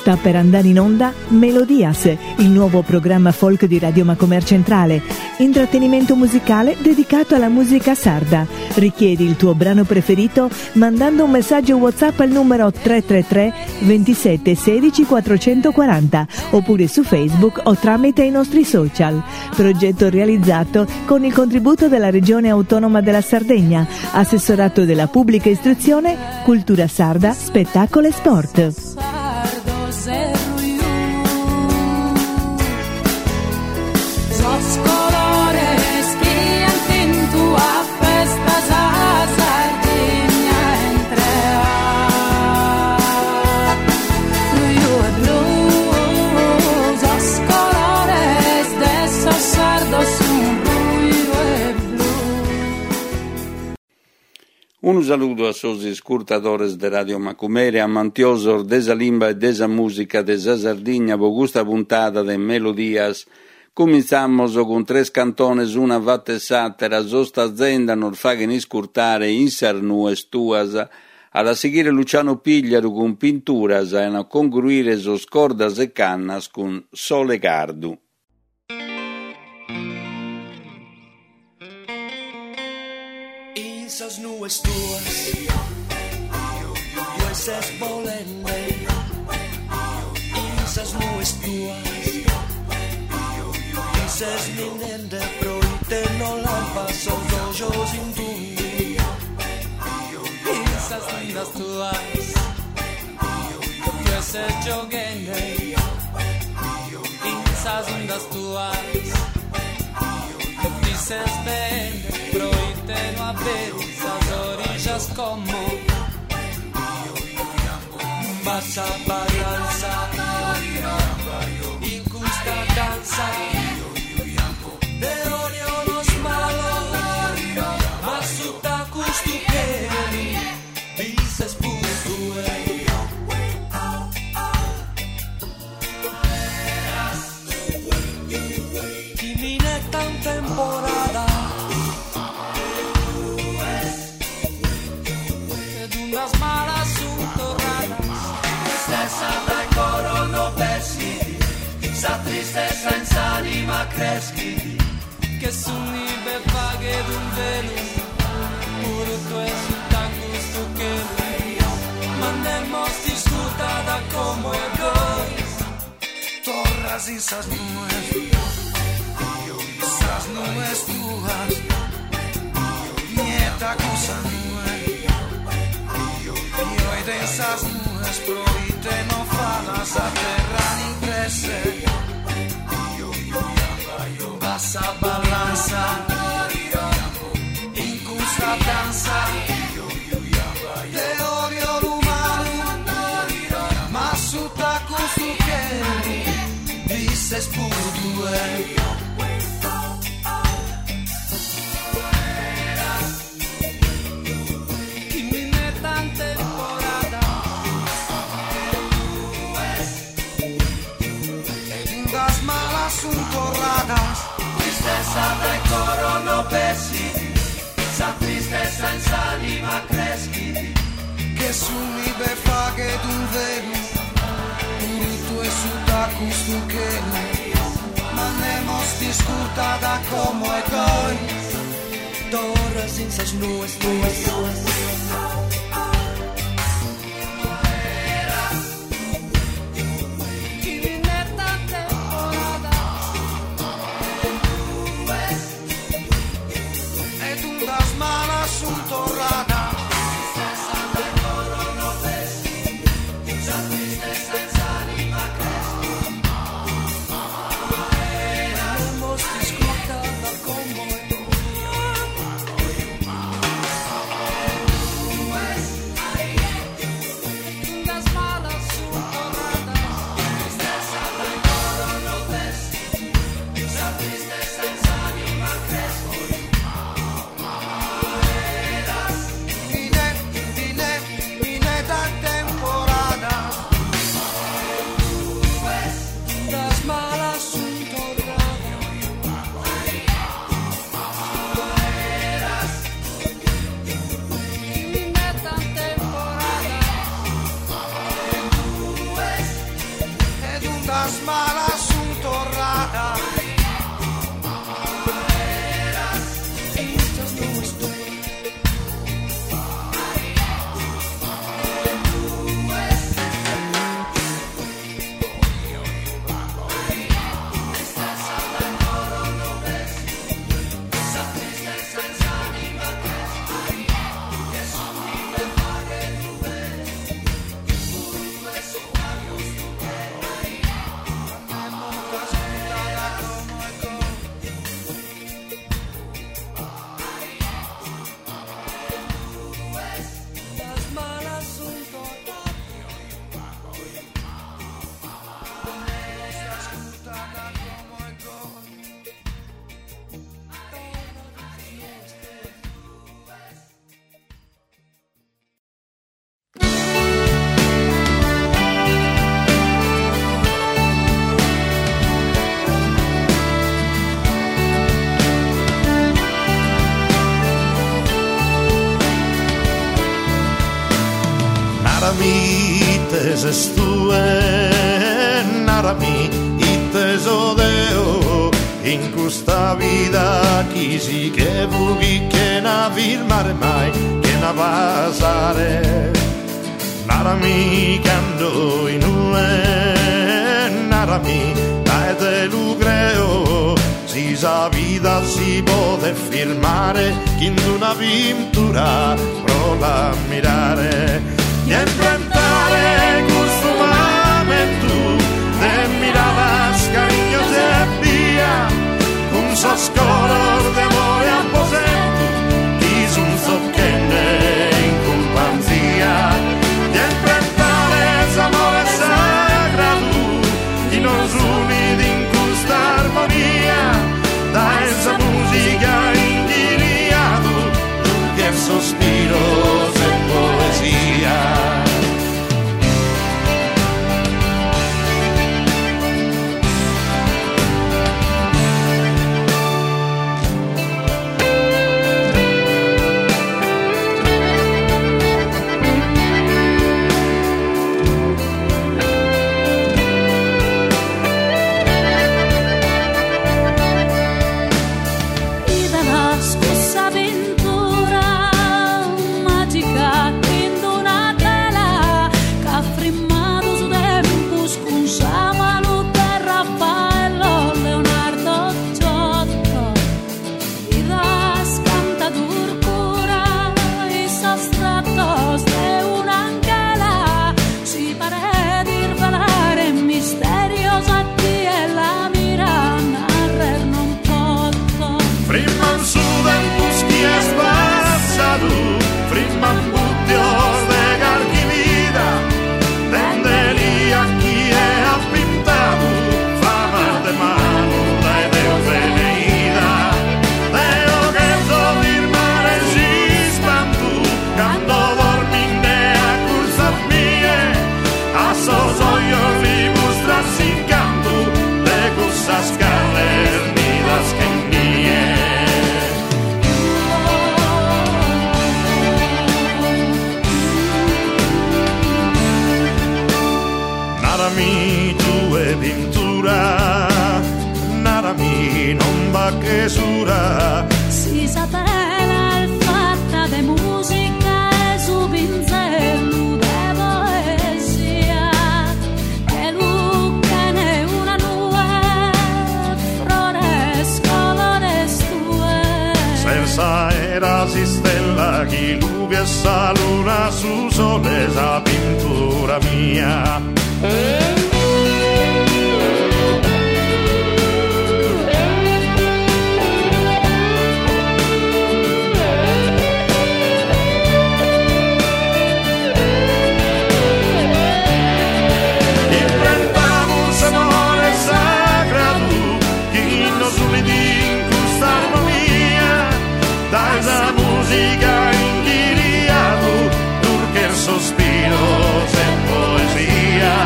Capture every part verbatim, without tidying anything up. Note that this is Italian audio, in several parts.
Sta per andare in onda Melodias, il nuovo programma folk di Radio Macomer Centrale, intrattenimento musicale dedicato alla musica sarda. Richiedi il tuo brano preferito mandando un messaggio WhatsApp al numero tre tre tre ventisette sedici quattrocentoquaranta oppure su Facebook o tramite i nostri social. Progetto realizzato con il contributo della Regione Autonoma della Sardegna, Assessorato della Pubblica Istruzione, Cultura Sarda, Spettacolo e Sport. Un saluto a sosi ascoltadores de Radio Macumere, amantiosos desa limba e desa musica desa Sardigna, por questa puntata de Melodias. Cominciamos con tres cantones, una vatte satera, sosta azienda non faghen iscurtare insar nues tuas, alla seguire Luciano Pigliaru con Pinturas e a concluire sos cordas e cannas con Sole Cardu. Insas nues tuas, jueces volende, insas nues tuas, dices minende, proite no lampas, ojos indundi, insas lindas tuas, jueces jogende, insas lindas tuas, dices vende, proite no haber orillas como vas a balanza y gusta danza de odio los malos mas su tacus tu queri dices putue Kimine tan temporada las malas subtorradas, tristezza dai coro no peschi, sa tristezza in s'anima creschi, che sunnibe paghe d'un Venus, pure tu es un tacus tu che mandemos discuta da como e gois, torras y sas nubes, sas nubes tuas, nieta cosa nube. Io ed esas nubes proite no falas a terra ni crece passa balanza in custa danza te odio l'umano ma su tacus tu che dices pudue Tristezza dai coro no pesi, sa tristezza in s'anima creschi, che su mi befa che d'un vero, tu e su tacus tu che ma nemos discuta da como e coi, torres in sas nues tuas. las malas son torradas. Estas no estoy. Es tu narami y te sodeo in questa vida chi si che vuoi che na firmare mai che na passare narami quando in ue narami dai te lu creo si sa vita si può firmare in una pintura prova a mirare e implantare questo momento de miradas cariños de via un soscolor de amore a posento chi son soccende in companzia e implantare s'amore sagrado chi nos uniti in questa armonia da esa musica inghiliato che sospiro se poesia. Narami tue pintura, narami non va che sura. Si sapeva il fatta de musica e su pinzello de poesia e lucca ne una nube flores colores tue. Senza era si stella chi luga sa luna su sole sa pintura mia. Inventamos amore sagrado che nos uniti in questa armonia da esa musica inghiliato perché il sospiro se poesia.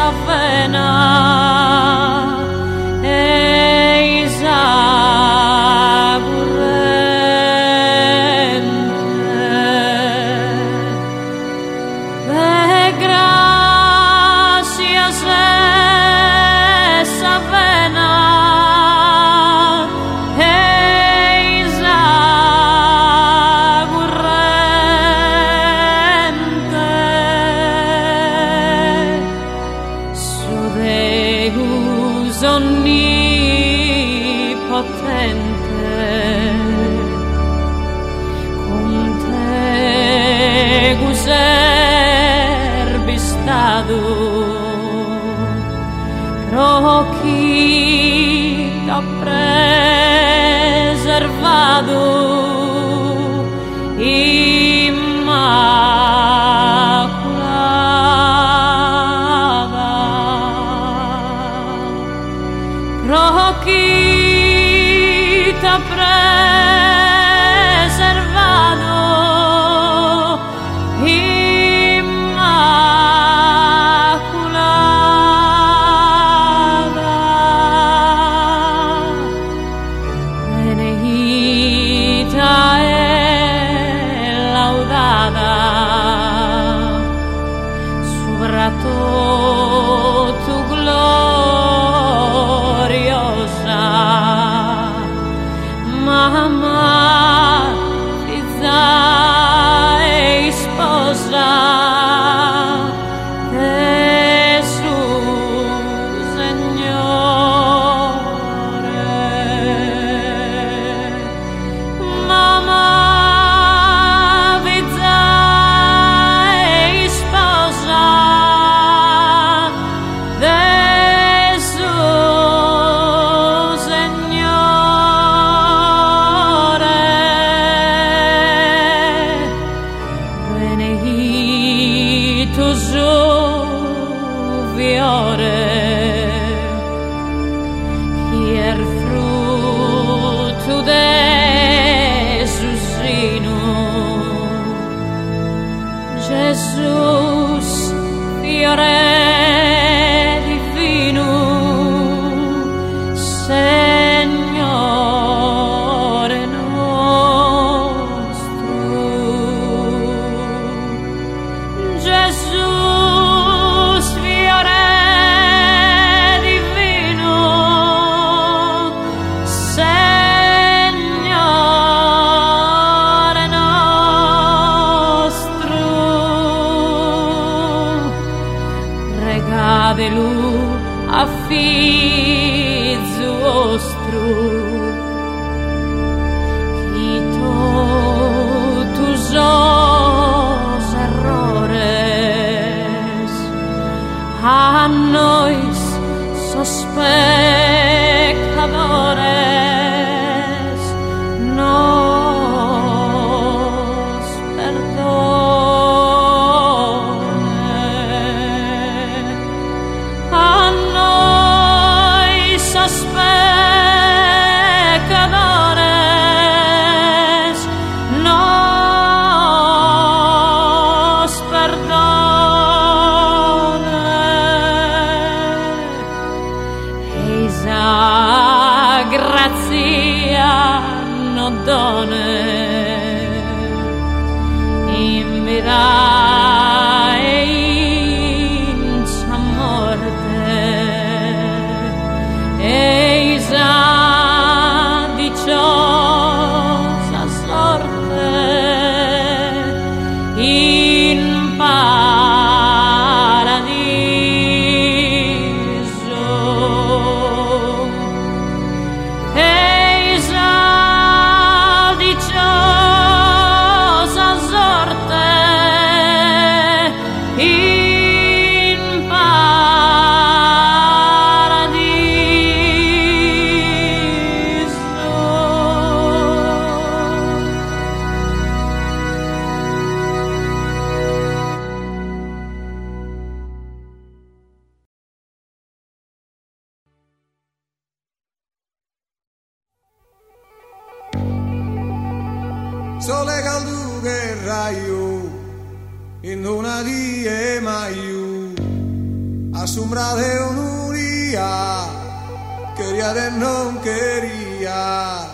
s'avvena e isagurrente de gracia se s'avvena onnipotente con te guserbi stato pro chi t'ha preservato immacolata pro chi t'ha preservato immacolata benedita e laudata sopra tutto gloriosa mamma, figlia e sposa Gesù Signore. Mamma, figlia e sposa Gesù Signore. Benedictus fiore chier frutto de su seno Jesus fiore divino Signore nostro. Jesus fiore divino Signore nostro, regatelo a figlio vostro chi totus os errores a nois sos pecadores nos perdone. A nois sos pecadores nos perdone. Eisa grazia no done in vita e in morte. Eisa dicciosa sorte in paradiso. Eisa dicciosa sorte in paradiso. Sole caldo che raio in una die maiu asombra de un día, quería de no quería.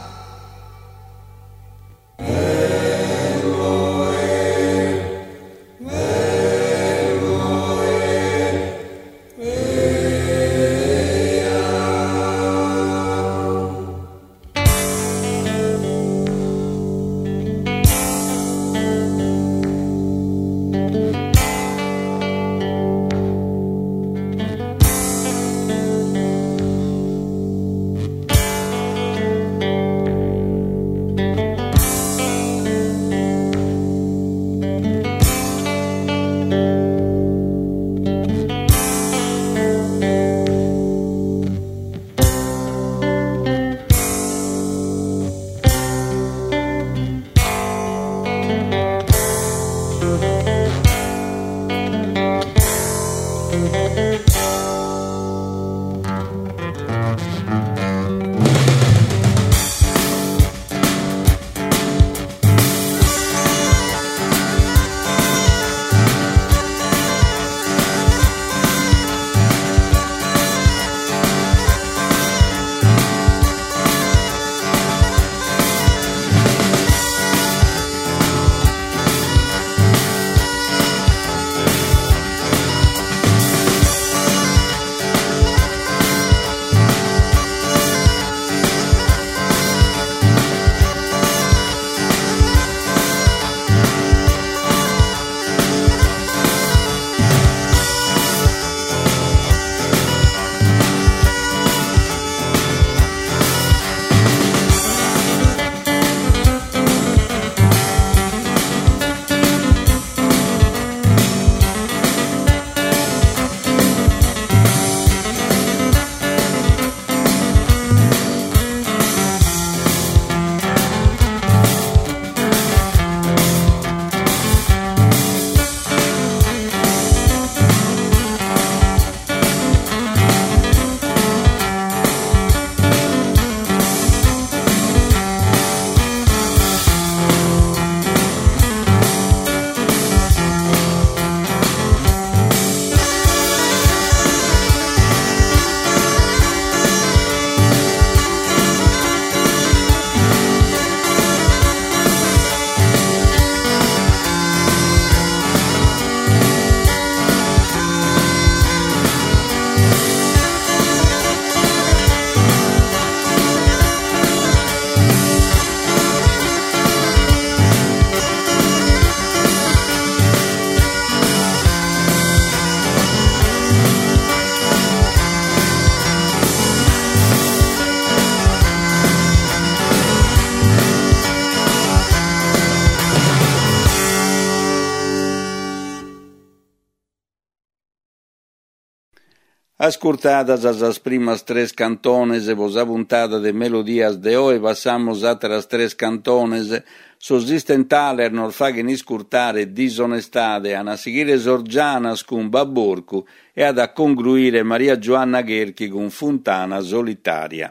Ascoltadas as primas tres cantones e vos apuntada de melodias de hoy passamos atras tres cantones sosistentaler nos faghen iscurtare disonestade a seguire Sorgianas con Babborcu e ad a congruire Maria Giovanna Gherchi con Fontana Solitaria.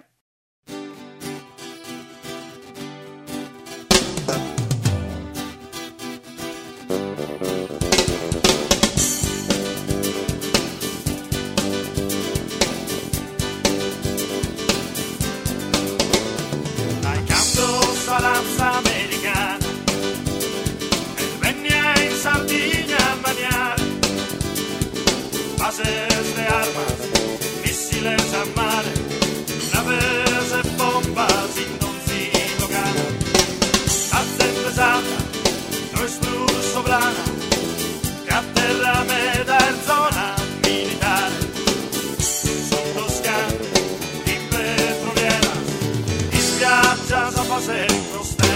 Bases de armas, misiles a mar, naves e bombas in non si local. Alza pesata, nuestro sobrana, que atterra meda en zona militar. Son toscane y petroleras, y spiaggias a paser costeras.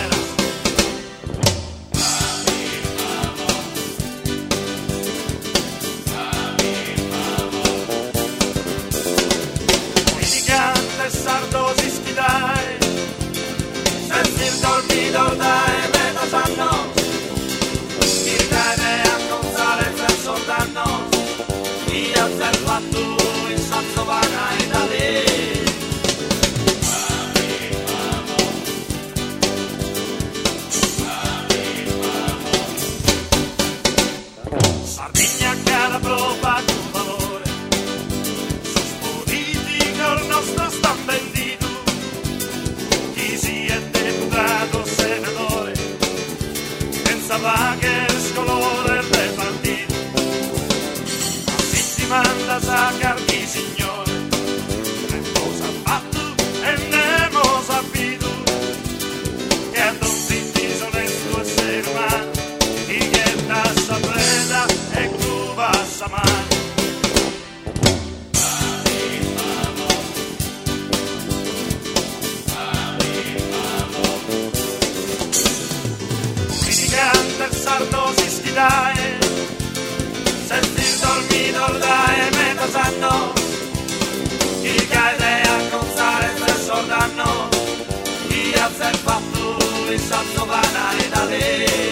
Sardos ischidai, sentir dormido dai metas annos, irgane a consale verso dannos, y hacer fatto in sanzo vana e da lì. Sardegna che la prova con valore, Sazzovana e da lei.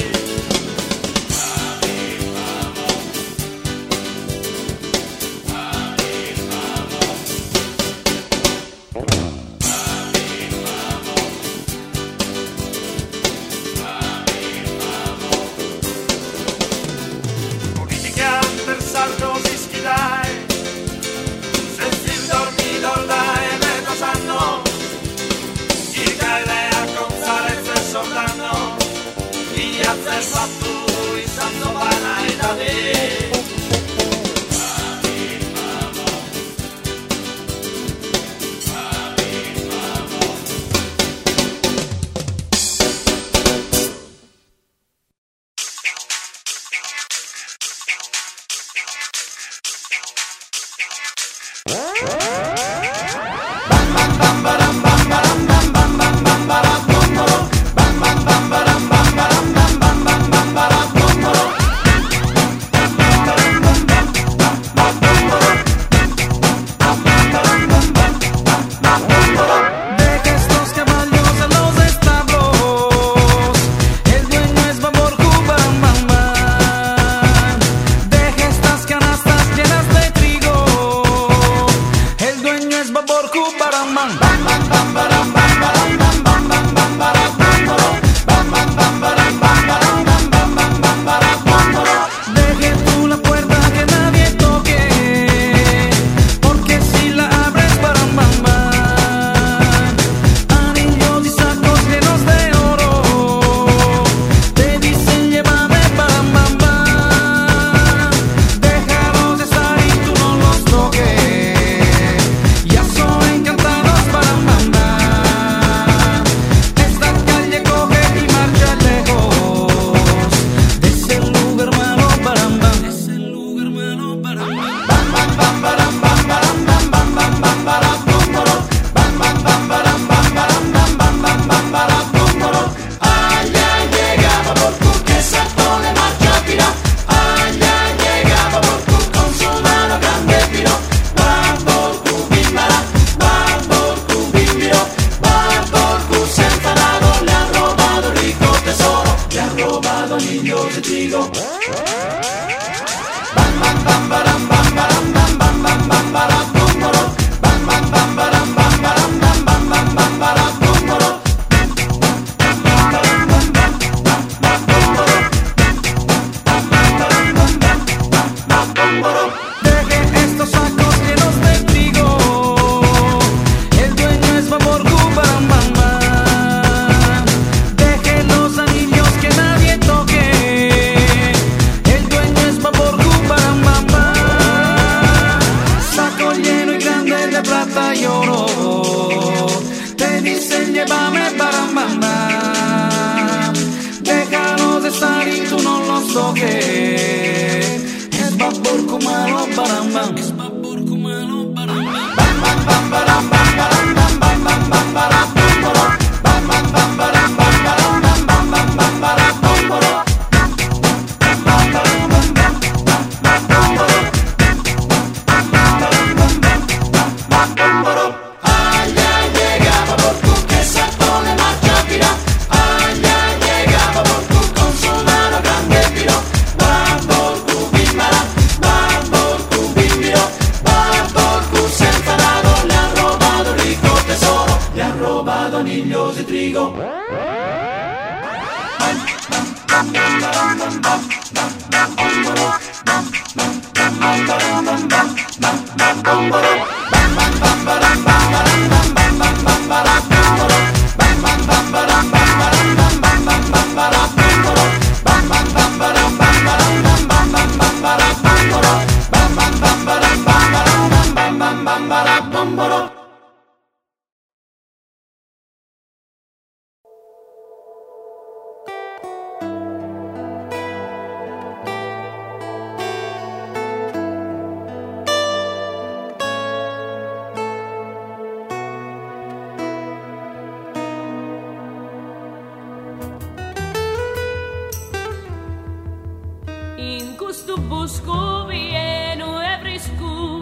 questo bosco pieno e fresco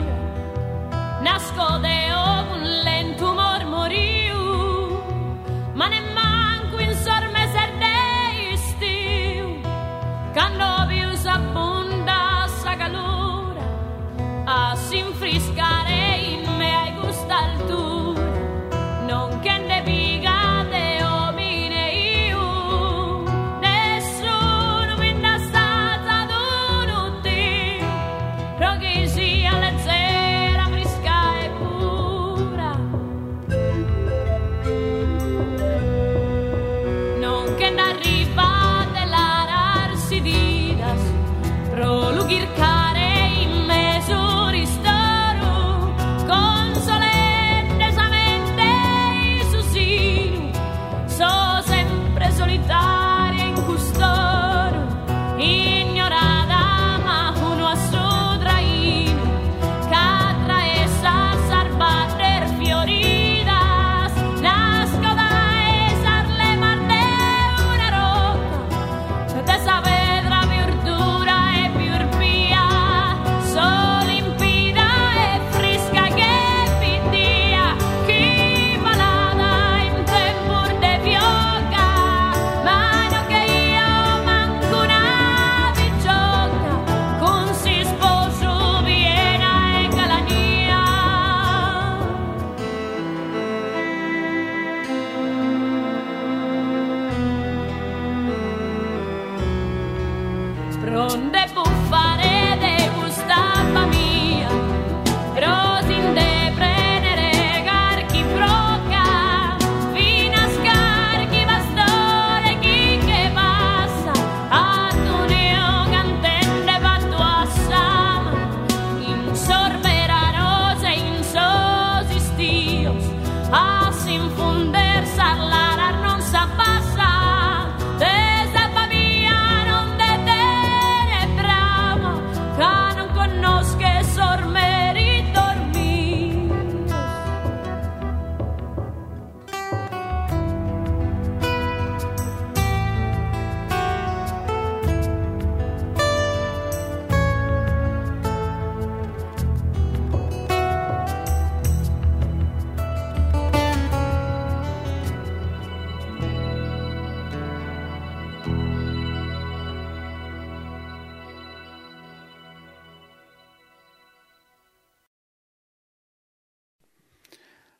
nasconde un lento mormorio, ma nemmanco in sorme serde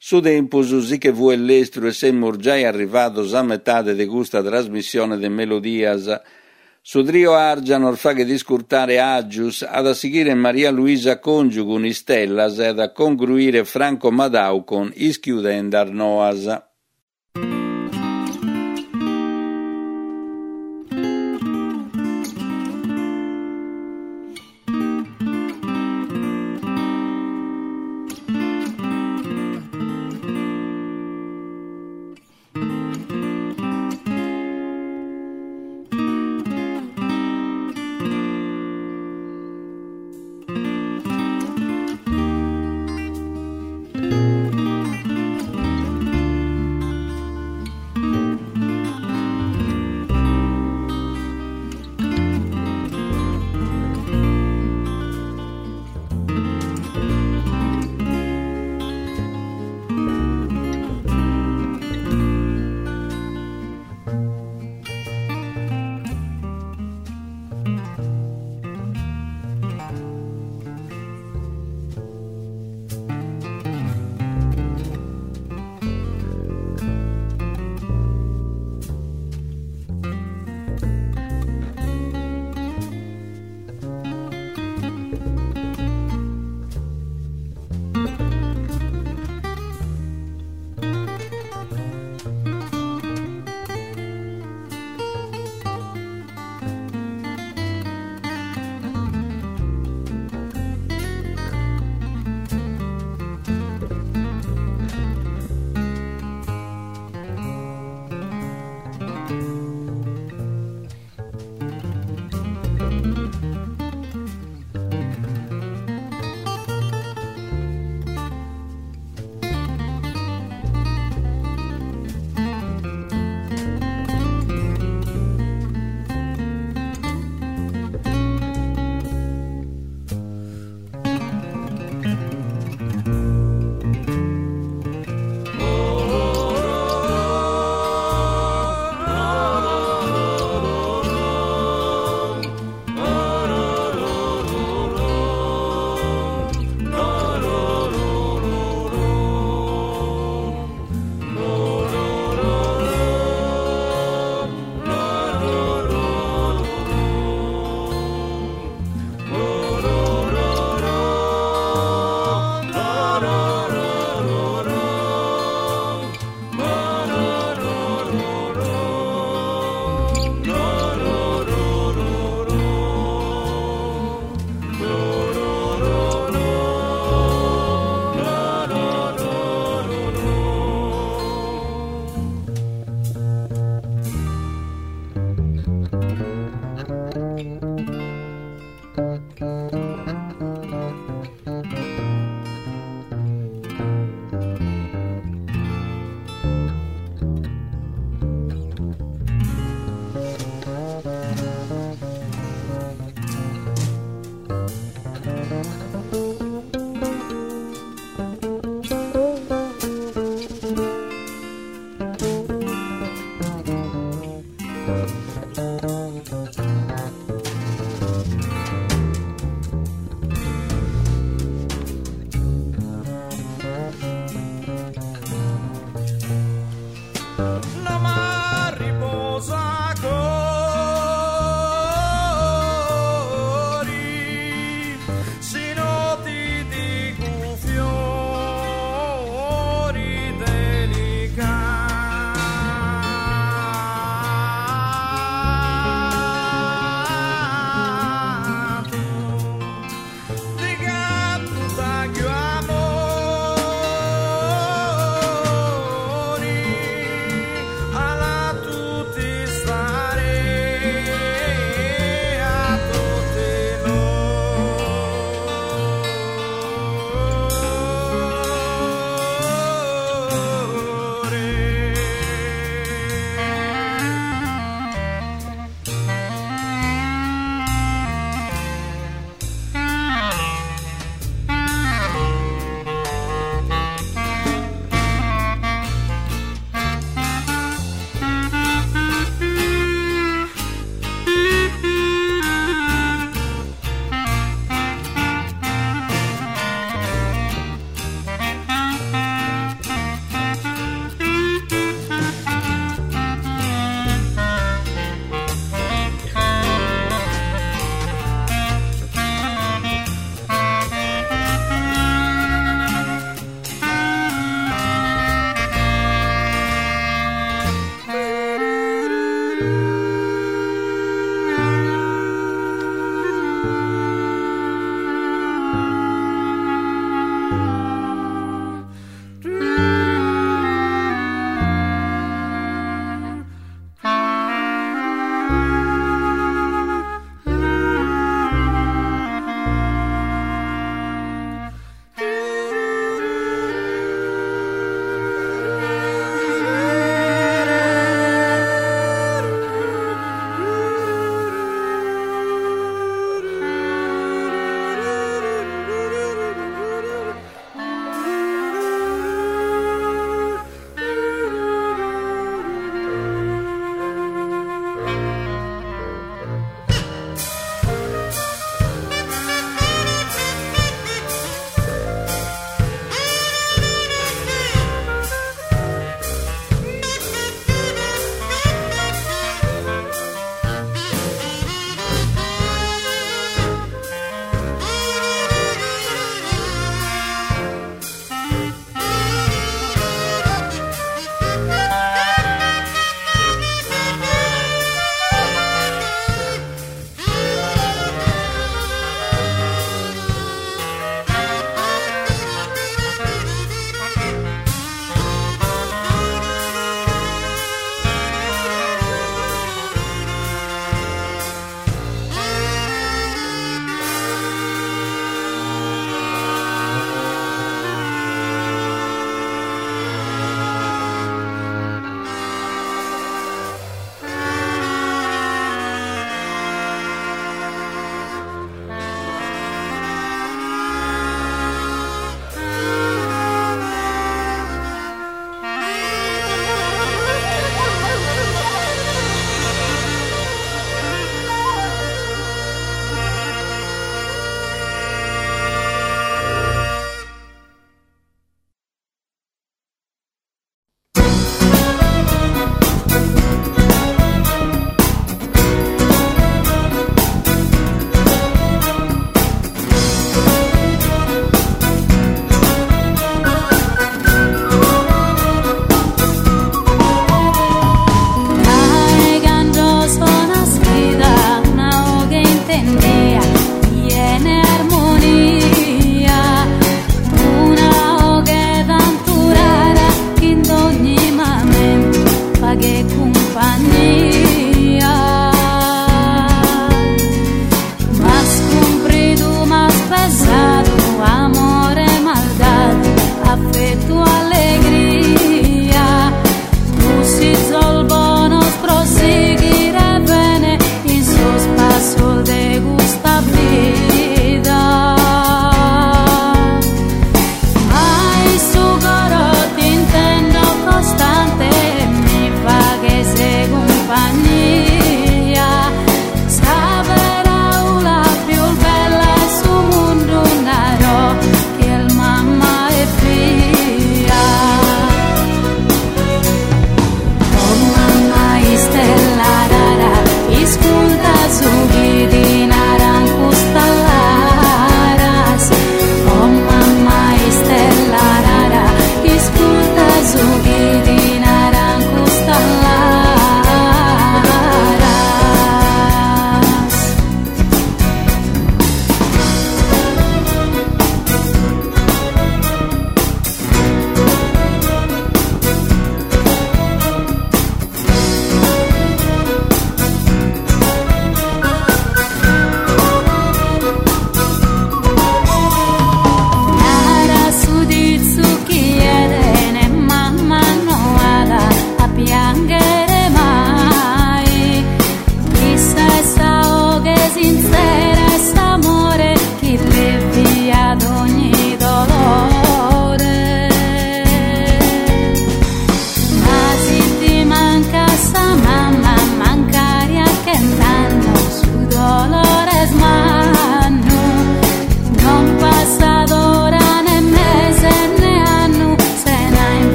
Su tempus sì che fu l'estero e siamo già arrivato a metà di questa trasmissione de Melodias. Su trio Argianor fa che discurtare Agius, ad a seguire Maria Luisa Congiugun Istellas ed a concluire Franco Madau con Ischiudendar Noas.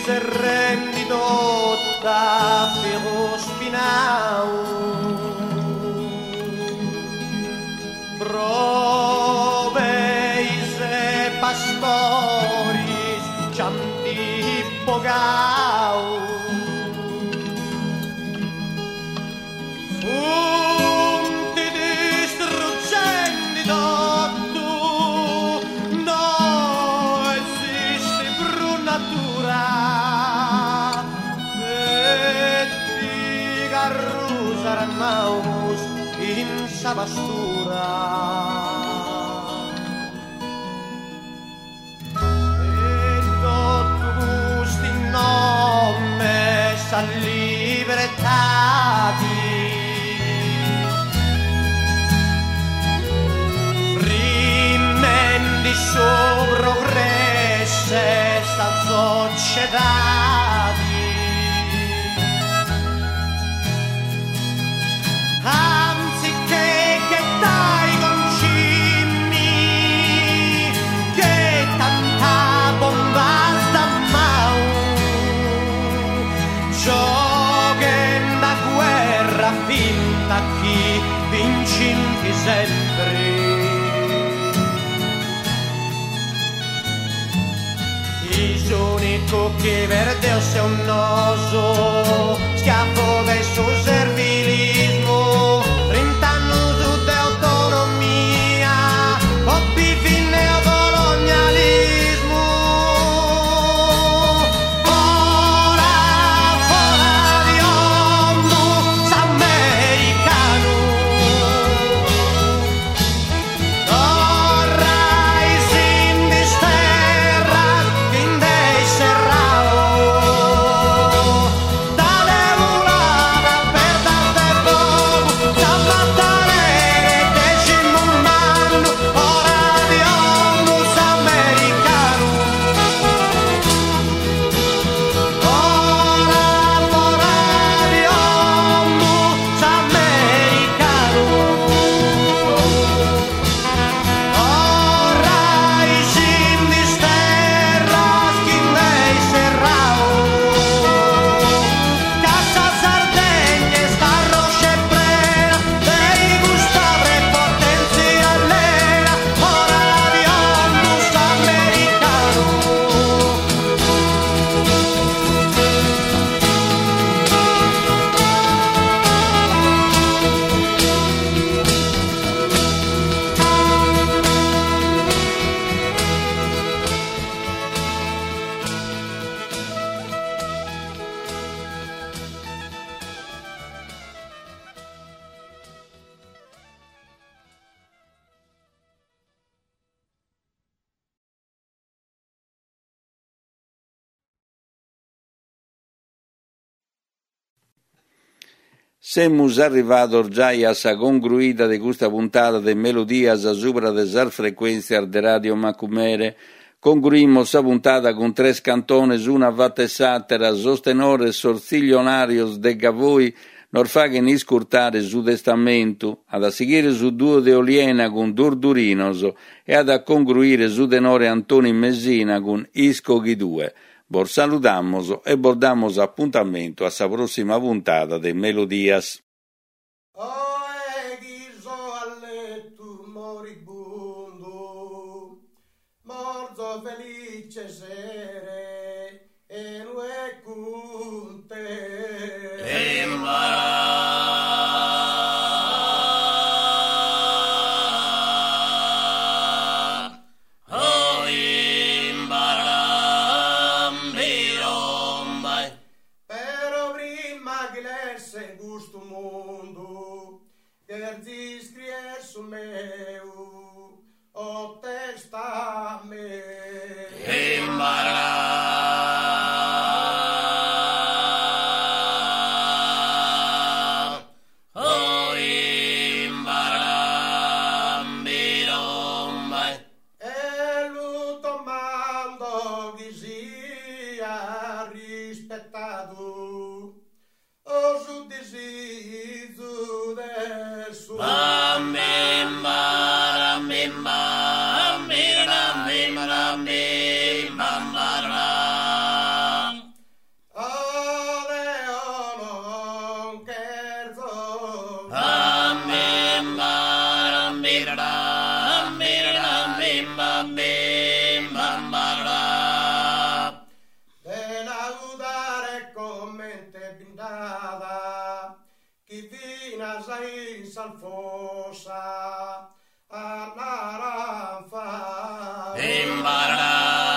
se rendi dotta filo spinau proveis e pastoris cianti pogau funti distruggenti dottu no esiste brunnatura e ti garrusaran maus in savastura e dottu gusti nome sa libertadi di progresse sta sociedadi anziché che dai concimi che tanta bomba sta mau giochen da guerra finta chi vincinti sempre. L'unico che verde sia un noso schiaffo verso servilismo trent'anni su di autonomia hobby fine colonialismo ora ora di ommus americano ora i sindis terra serrao dalle volata per darte poco da battere decimo umano ora di ommus americano ora ora di ommus americano ora i sindis terra Casa Sardegna sta roce prena dei Gustave potenza allena ora di ommus americano Semus arrivados già a sa concluida de questa puntata de Melodias a supra de sar frequenzias de Radio Macumere. Concluimos sa puntata con tres cantones, una vatte satera, sostenores sorziglionarios de Gavoi, nor faghen iscurtare su testamento, ad a seguire su duo de Oliena con Durdurinos e ad a concluire su tenore Antoni Messina con Iscoghi due. Bor saludamos e bordamos appuntamento a sa prossima puntata de Melodias. Oh, e ghiso a letto moribondo, morto felice sere, e lui è con te. E meu, o testamento. Bam bam bam bam bam bam bam bam bam fossa all'aranfa imbarà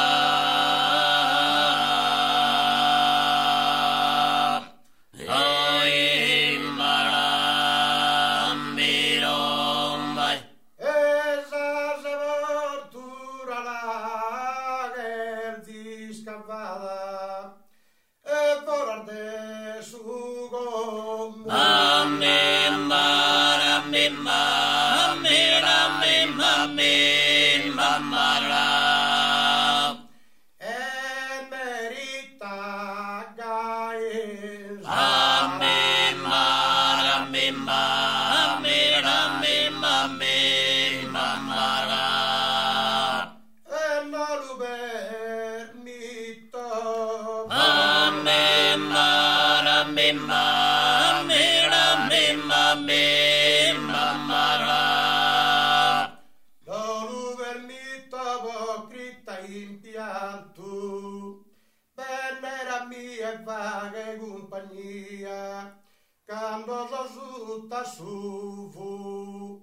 quando sutta su fu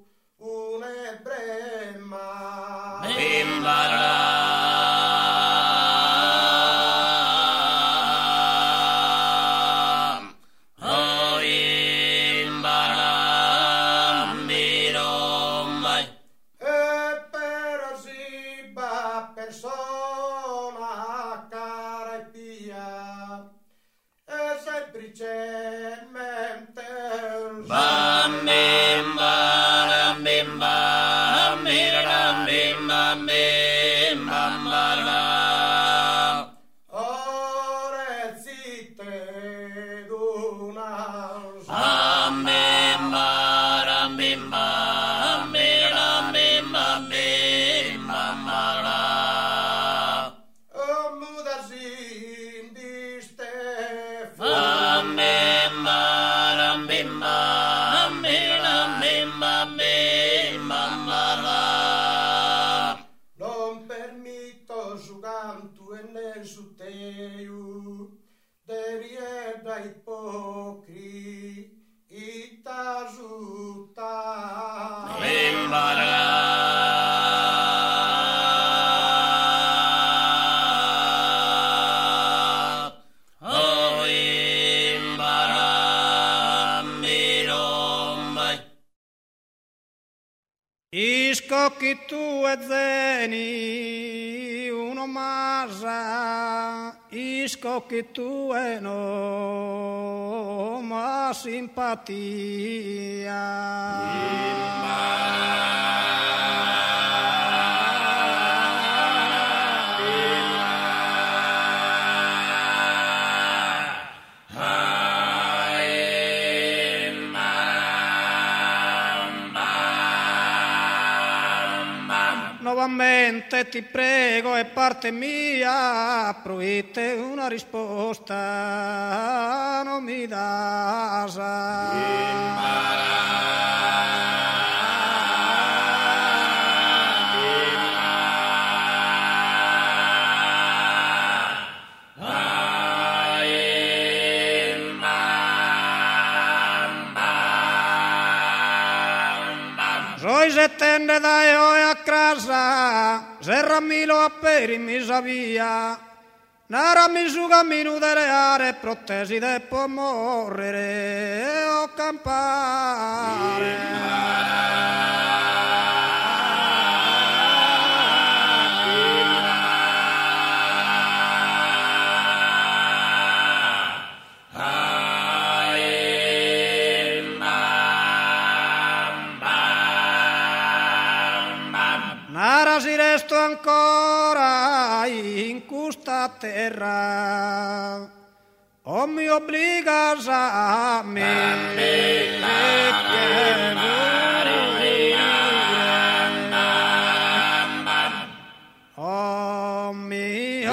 un'ebrema imbarà oh imbarà miromai e però si va persona cara e pia e semplicemente bam bim bam bim bam bim bim bam bim bam bam ore zitte d'una bam bim bam bim bam bim bim bam bim bam o mudarsi di ste bam bim bam bim bam bim bam bim bam non permitto su canto e nel su teiu derieda ipocri ita suta oh imbarà miromai Iscocchi tu e zeni, uno masa, iscocchi tu e no, ma simpatia. Nuovamente ti prego e parte mia, provite una risposta, non mi das. Roi se tende da io e a casa, se ramilo a peri mi savia, nara mi su cammino delle aree, protesi de può morrere o campare. Nara si resto ancora in questa terra, o mi obbligas a me o mi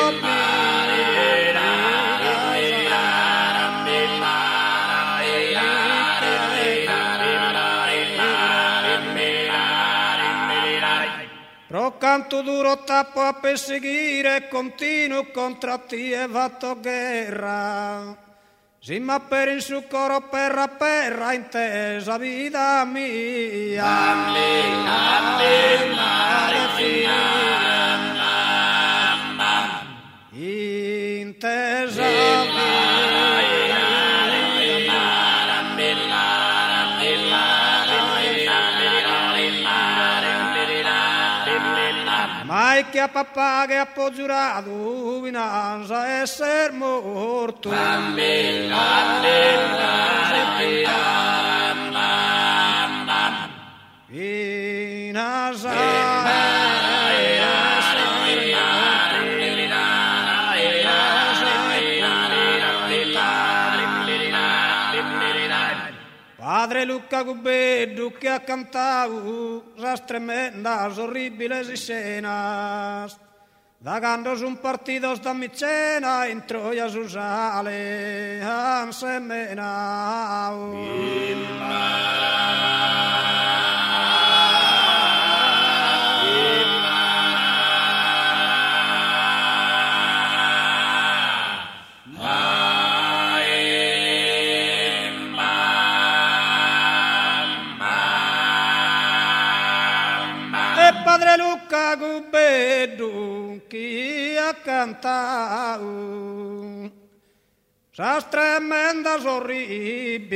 Pro canto duro tappo a perseguire, continuo contra ti e fatto guerra. Simma per il succoro perra perra intesa vita mia. Amen, amen, intesa mai che a papà che ha giurato vinanza esser morto. Amen, amen, vinanza Padre Luca Gubeddu che ha cantato las tremendas orribiles escenas da quando son partidos da Micena in Troia su sale han semenao. Padre Luca Gubeddu chi ha cantato sas tremendas orribili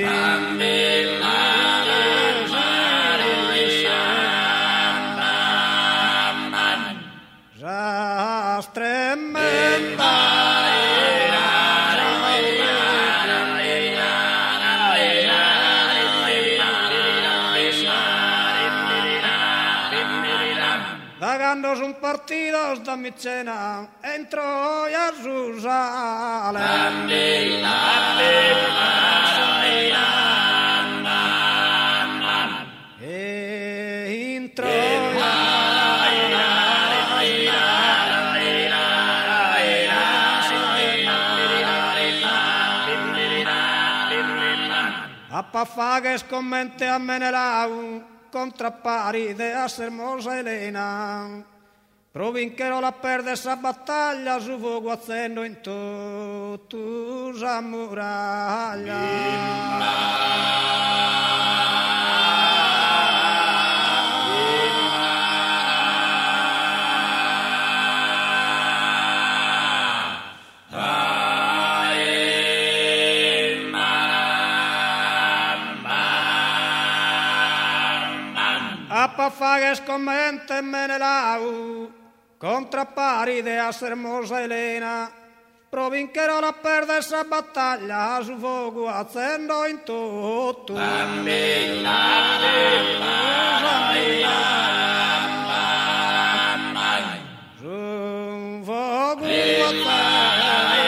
sas tremendas Dagando son partidos da Micena en Troia su sale. Amen, amen, E in Troia a Paffa che scommente a Menelau contra Paride a hermosa Elena provincherò la perde essa battaglia su fuoco accendo in tutto sa muraglia. A Paffa che scommente Menelau contra Paride a hermosa Elena provincherò la perde essa battaglia su fuoco accendo in tutto. Amen, amen, su fuoco accendo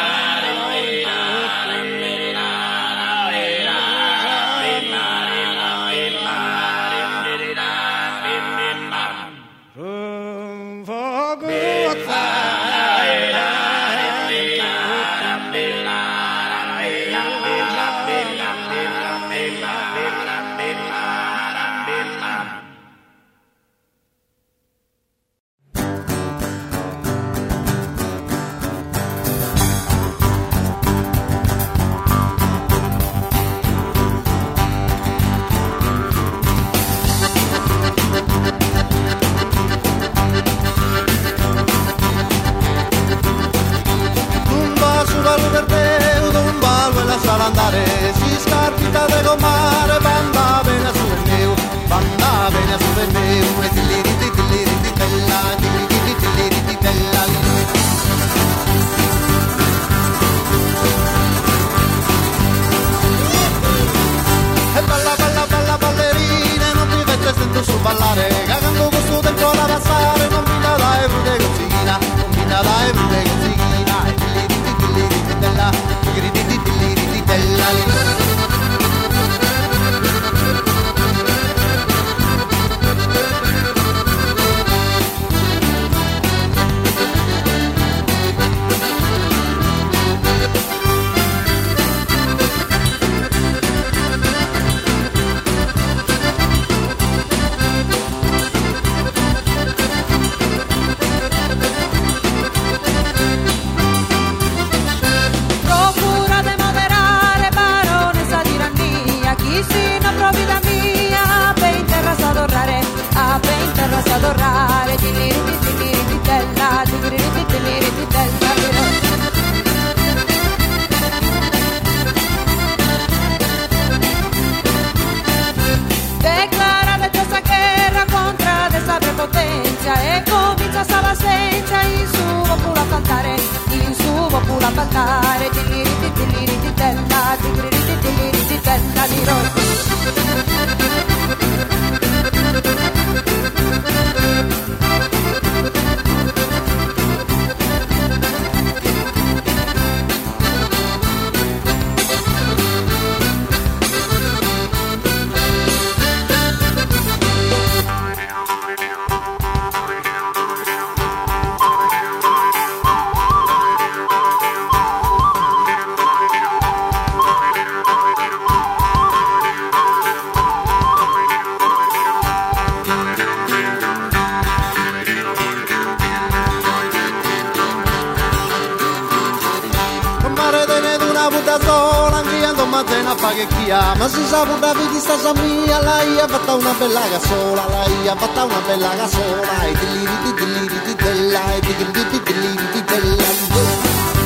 andare si scarpita de gomare banda bene su del meu banda bene su del meu e tilliri tilliri tilla tilliri tilliri tilla e balla balla balla ballerina non ti vette sento su ballare cagando questo tempo da passare non mi dà e brude cucina non mi dà e brude cucina e tilliri tilliri tilla tilliri tilliri tilla da sola, anche mattina fa che chiama, si sa pure di sta mia, lei ha fatta una bella casola, lei ha fatta una bella casola, e di lì di lì di della, e di lì di lì di della.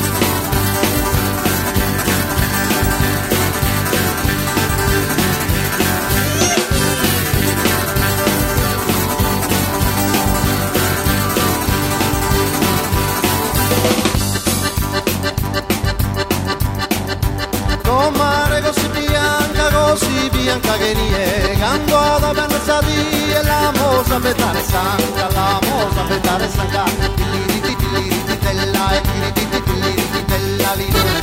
Mare così bianca, così bianca che niente, quando da pensa di la mosa petare sanca, la mosa petare sanca, di di di di della e di di di della lì.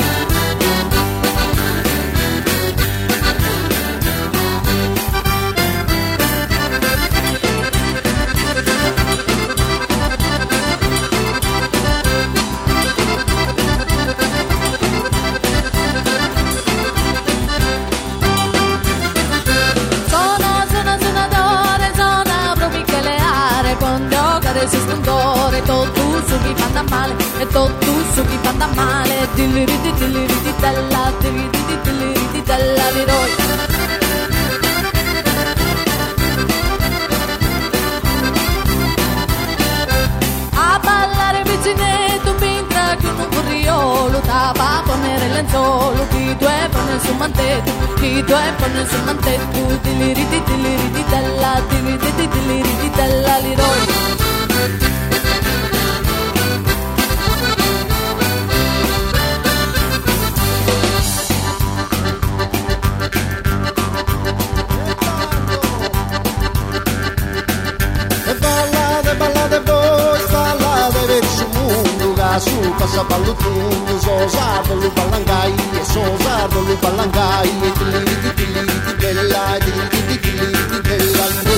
Esiste un cuore, tutto su chi fa male, e tutto su chi fa male, dilliriti dilliriti della, dilliriti dilliriti della liroi. A ballare vicinetto, mentre che un curriolo, tapa ponere il lenzuolo, chi due pone sul mantetto, chi due pone sul mantetto, dilliriti dilliriti della, dilliriti dilliriti della liroi. Su passa ballo tu, so sardo lu ballangai, e so sardo lu ballangai, e ti ti ti bella, ti ti ti bella.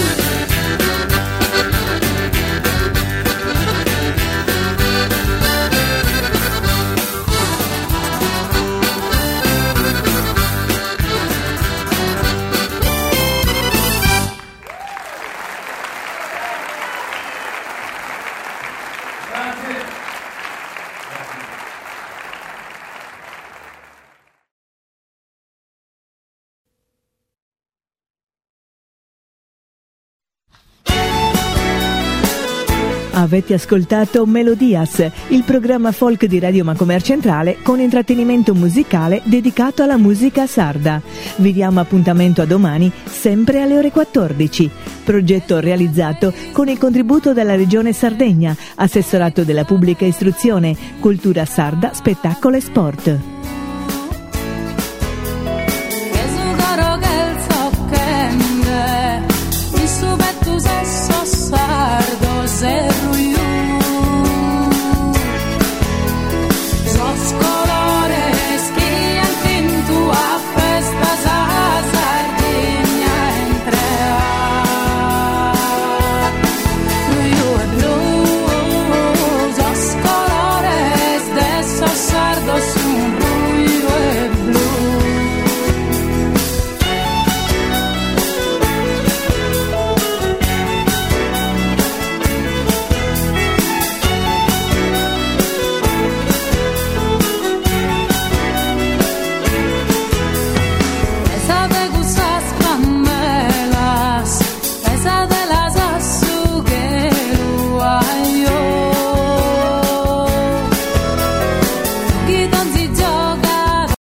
Avete ascoltato Melodias, il programma folk di Radio Macomer Centrale con intrattenimento musicale dedicato alla musica sarda. Vi diamo appuntamento a domani, sempre alle ore quattordici. Progetto realizzato con il contributo della Regione Sardegna, Assessorato della Pubblica Istruzione, Cultura Sarda, Spettacolo e Sport.